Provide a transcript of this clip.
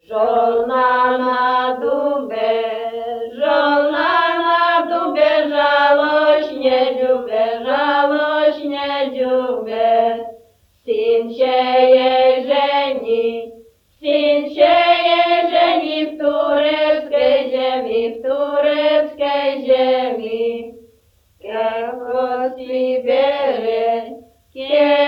Żona na dubie, żałośnie dziubę. Syn się jej żeni w tureckiej ziemi. Jak Siberię,